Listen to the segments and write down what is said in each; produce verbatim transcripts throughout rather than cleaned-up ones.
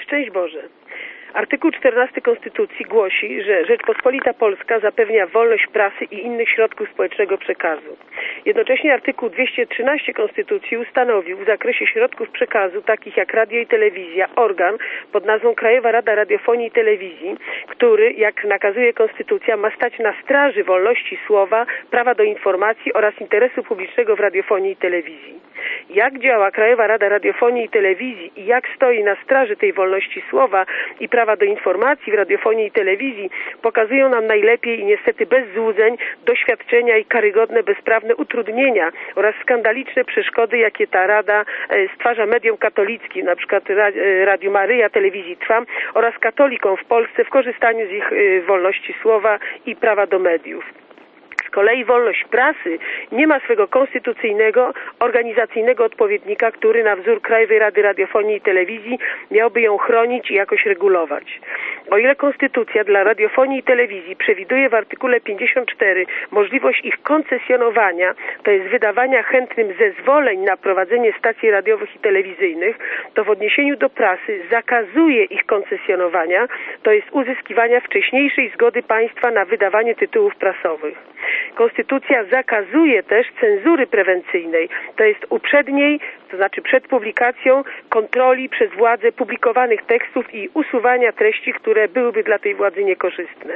Szczęść Boże. Artykuł czternasty Konstytucji głosi, że Rzeczpospolita Polska zapewnia wolność prasy i innych środków społecznego przekazu. Jednocześnie artykuł dwieście trzynaście Konstytucji ustanowił w zakresie środków przekazu, takich jak radio i telewizja, organ pod nazwą Krajowa Rada Radiofonii i Telewizji, który, jak nakazuje Konstytucja, ma stać na straży wolności słowa, prawa do informacji oraz interesu publicznego w radiofonii i telewizji. Jak działa Krajowa Rada Radiofonii i Telewizji i jak stoi na straży tej wolności słowa i prawa do informacji w radiofonii i telewizji, pokazują nam najlepiej i niestety bez złudzeń doświadczenia i karygodne, bezprawne utrudnienia oraz skandaliczne przeszkody, jakie ta Rada stwarza mediom katolickim, na przykład Radiu Maryja, Telewizji Trwam oraz katolikom w Polsce w korzystaniu z ich wolności słowa i prawa do mediów. Z kolei wolność prasy nie ma swego konstytucyjnego, organizacyjnego odpowiednika, który na wzór Krajowej Rady Radiofonii i Telewizji miałby ją chronić i jakoś regulować. O ile Konstytucja dla radiofonii i telewizji przewiduje w artykule pięćdziesiąt cztery możliwość ich koncesjonowania, to jest wydawania chętnym zezwoleń na prowadzenie stacji radiowych i telewizyjnych, to w odniesieniu do prasy zakazuje ich koncesjonowania, to jest uzyskiwania wcześniejszej zgody państwa na wydawanie tytułów prasowych. Konstytucja zakazuje też cenzury prewencyjnej, to jest uprzedniej, to znaczy przed publikacją, kontroli przez władzę publikowanych tekstów i usuwania treści, które byłyby dla tej władzy niekorzystne.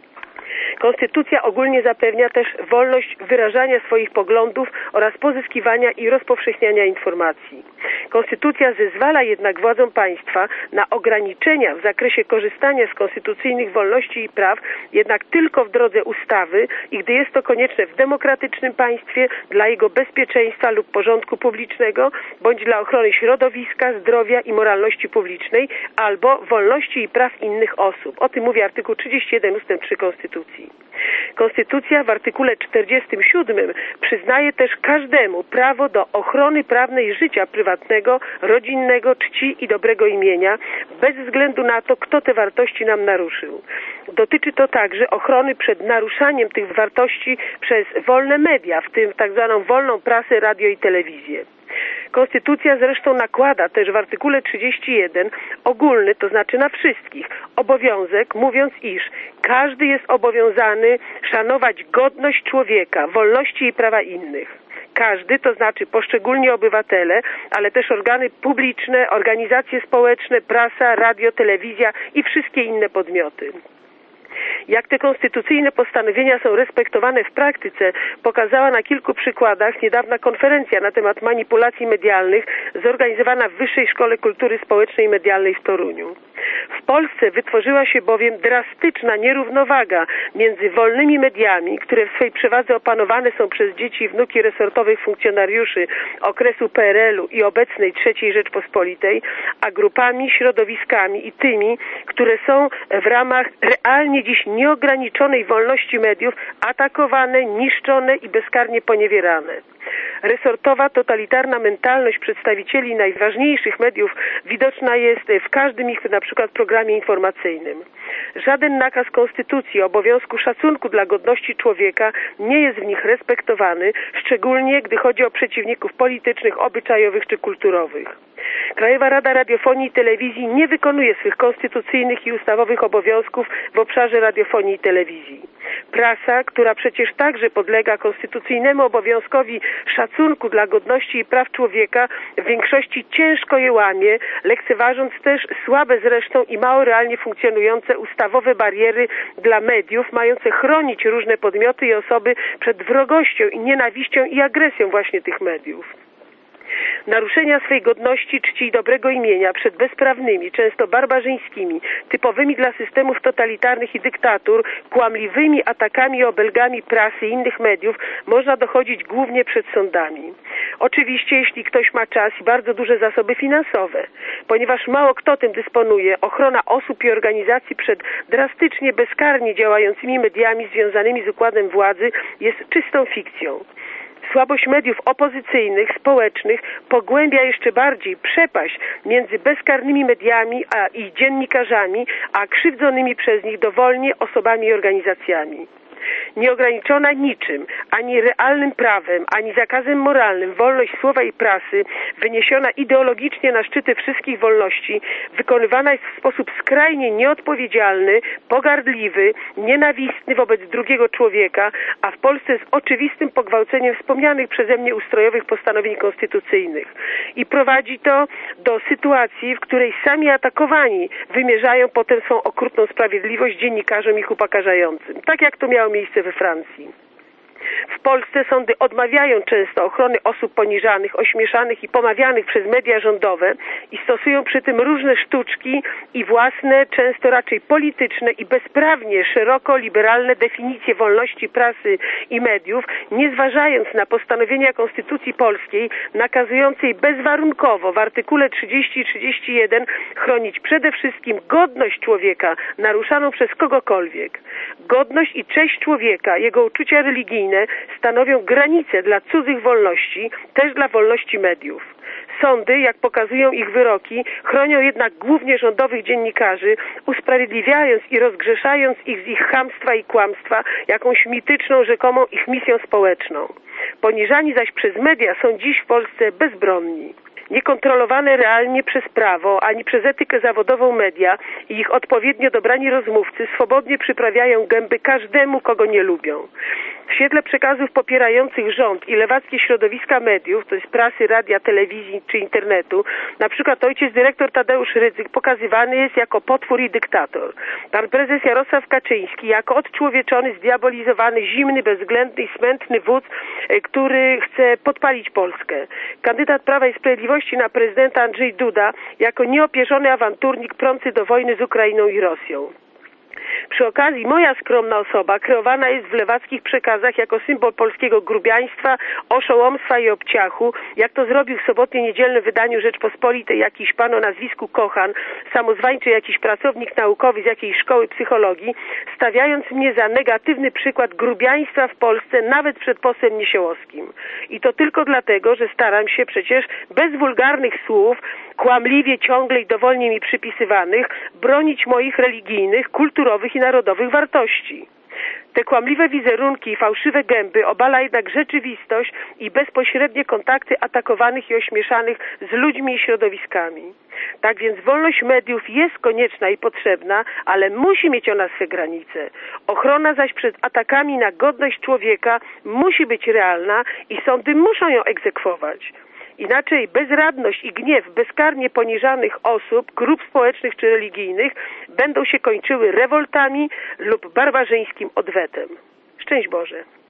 Konstytucja ogólnie zapewnia też wolność wyrażania swoich poglądów oraz pozyskiwania i rozpowszechniania informacji. Konstytucja zezwala jednak władzom państwa na ograniczenia w zakresie korzystania z konstytucyjnych wolności i praw, jednak tylko w drodze ustawy i gdy jest to konieczne w demokratycznym państwie dla jego bezpieczeństwa lub porządku publicznego, bądź dla ochrony środowiska, zdrowia i moralności publicznej, albo wolności i praw innych osób. O tym mówi artykuł trzydziesty jeden ustęp trzy Konstytucji. Konstytucja w artykule czterdziestym siódmym przyznaje też każdemu prawo do ochrony prawnej życia prywatnego, rodzinnego, czci i dobrego imienia, bez względu na to, kto te wartości nam naruszył. Dotyczy to także ochrony przed naruszaniem tych wartości przez wolne media, w tym tak zwaną wolną prasę, radio i telewizję. Konstytucja zresztą nakłada też w artykule trzydziestym pierwszym ogólny, to znaczy na wszystkich, obowiązek, mówiąc iż każdy jest obowiązany szanować godność człowieka, wolności i prawa innych. Każdy, to znaczy poszczególni obywatele, ale też organy publiczne, organizacje społeczne, prasa, radio, telewizja i wszystkie inne podmioty. Jak te konstytucyjne postanowienia są respektowane w praktyce, pokazała na kilku przykładach niedawna konferencja na temat manipulacji medialnych zorganizowana w Wyższej Szkole Kultury Społecznej i Medialnej w Toruniu. W Polsce wytworzyła się bowiem drastyczna nierównowaga między wolnymi mediami, które w swej przewadze opanowane są przez dzieci i wnuki resortowych funkcjonariuszy okresu P R L u i obecnej trzeciej Rzeczpospolitej, a grupami, środowiskami i tymi, które są w ramach realnie dziś nieograniczonej wolności mediów atakowane, niszczone i bezkarnie poniewierane. Resortowa, totalitarna mentalność przedstawicieli najważniejszych mediów widoczna jest w każdym ich na przykład programie informacyjnym. Żaden nakaz konstytucji o obowiązku szacunku dla godności człowieka nie jest w nich respektowany, szczególnie gdy chodzi o przeciwników politycznych, obyczajowych czy kulturowych. Krajowa Rada Radiofonii i Telewizji nie wykonuje swych konstytucyjnych i ustawowych obowiązków w obszarze radiofonii i telewizji. Prasa, która przecież także podlega konstytucyjnemu obowiązkowi szacunku dla godności i praw człowieka, w większości ciężko je łamie, lekceważąc też słabe zresztą i mało realnie funkcjonujące ustawowe bariery dla mediów, mające chronić różne podmioty i osoby przed wrogością i nienawiścią i agresją właśnie tych mediów. Naruszenia swej godności, czci i dobrego imienia przed bezprawnymi, często barbarzyńskimi, typowymi dla systemów totalitarnych i dyktatur, kłamliwymi atakami i obelgami prasy i innych mediów można dochodzić głównie przed sądami. Oczywiście, jeśli ktoś ma czas i bardzo duże zasoby finansowe, ponieważ mało kto tym dysponuje, ochrona osób i organizacji przed drastycznie bezkarnie działającymi mediami związanymi z układem władzy jest czystą fikcją. Słabość mediów opozycyjnych, społecznych pogłębia jeszcze bardziej przepaść między bezkarnymi mediami a, i dziennikarzami, a krzywdzonymi przez nich dowolnie osobami i organizacjami. Nieograniczona niczym, ani realnym prawem, ani zakazem moralnym wolność słowa i prasy, wyniesiona ideologicznie na szczyty wszystkich wolności, wykonywana jest w sposób skrajnie nieodpowiedzialny, pogardliwy, nienawistny wobec drugiego człowieka, a w Polsce z oczywistym pogwałceniem wspomnianych przeze mnie ustrojowych postanowień konstytucyjnych. I prowadzi to do sytuacji, w której sami atakowani wymierzają potem swą okrutną sprawiedliwość dziennikarzom ich upokarzającym. Tak jak to miało miejsce we Francji. W Polsce sądy odmawiają często ochrony osób poniżanych, ośmieszanych i pomawianych przez media rządowe i stosują przy tym różne sztuczki i własne, często raczej polityczne i bezprawnie szeroko liberalne definicje wolności prasy i mediów, nie zważając na postanowienia Konstytucji Polskiej nakazującej bezwarunkowo w artykule trzydzieści i trzydzieści jeden chronić przede wszystkim godność człowieka naruszaną przez kogokolwiek. Godność i cześć człowieka, jego uczucia religijne stanowią granice dla cudzych wolności, też dla wolności mediów. Sądy, jak pokazują ich wyroki, chronią jednak głównie rządowych dziennikarzy, usprawiedliwiając i rozgrzeszając ich z ich chamstwa i kłamstwa jakąś mityczną, rzekomą ich misją społeczną. Poniżani zaś przez media są dziś w Polsce bezbronni. Niekontrolowane realnie przez prawo, ani przez etykę zawodową media i ich odpowiednio dobrani rozmówcy swobodnie przyprawiają gęby każdemu, kogo nie lubią. W świetle przekazów popierających rząd i lewackie środowiska mediów, to jest prasy, radia, telewizji czy internetu, na przykład ojciec dyrektor Tadeusz Rydzyk pokazywany jest jako potwór i dyktator. Pan prezes Jarosław Kaczyński jako odczłowieczony, zdiabolizowany, zimny, bezwzględny i smętny wódz, który chce podpalić Polskę. Kandydat Prawa i Sprawiedliwości na prezydenta Andrzej Duda jako nieopierzony awanturnik prący do wojny z Ukrainą i Rosją. Przy okazji moja skromna osoba kreowana jest w lewackich przekazach jako symbol polskiego grubiaństwa, oszołomstwa i obciachu, jak to zrobił w sobotnie-niedzielnym wydaniu Rzeczpospolitej jakiś pan o nazwisku Kochan, samozwańczy jakiś pracownik naukowy z jakiejś szkoły psychologii, stawiając mnie za negatywny przykład grubiaństwa w Polsce nawet przed posłem Niesiołowskim. I to tylko dlatego, że staram się przecież bez wulgarnych słów, kłamliwie ciągle i dowolnie mi przypisywanych, bronić moich religijnych, kulturowych i narodowych wartości. Te kłamliwe wizerunki i fałszywe gęby obala jednak rzeczywistość i bezpośrednie kontakty atakowanych i ośmieszanych z ludźmi i środowiskami. Tak więc wolność mediów jest konieczna i potrzebna, ale musi mieć ona swe granice. Ochrona zaś przed atakami na godność człowieka musi być realna i sądy muszą ją egzekwować. Inaczej bezradność i gniew bezkarnie poniżanych osób, grup społecznych czy religijnych będą się kończyły rewoltami lub barbarzyńskim odwetem. Szczęść Boże.